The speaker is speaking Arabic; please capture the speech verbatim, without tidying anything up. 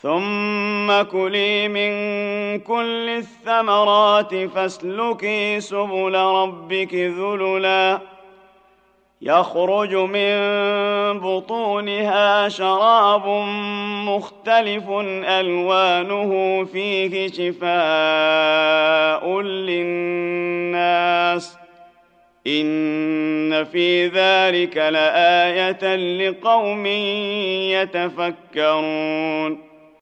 ثم كلي من كل الثمرات فاسلكي سبل ربك ذللا يخرج من بطونها شراب مختلف ألوانه فيه شفاء للناس إن في ذلك لآية لقوم يتفكرون